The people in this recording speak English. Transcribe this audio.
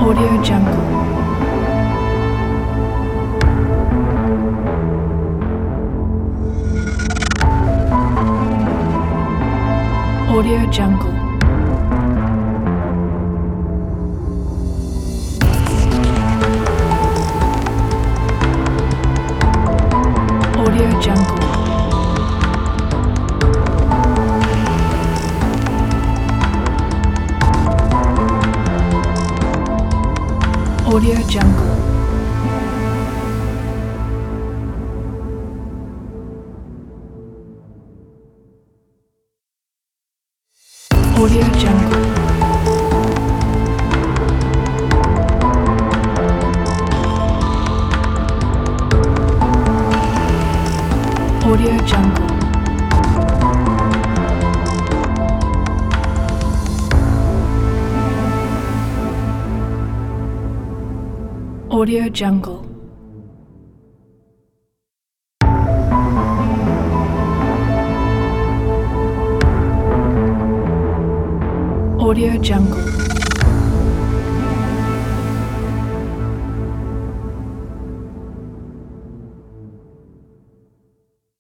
Audio Jungle. Audio Jungle. Audio Jungle. Audio Jungle. Audio Jungle. Audio Jungle. Audio Jungle. Audio Jungle.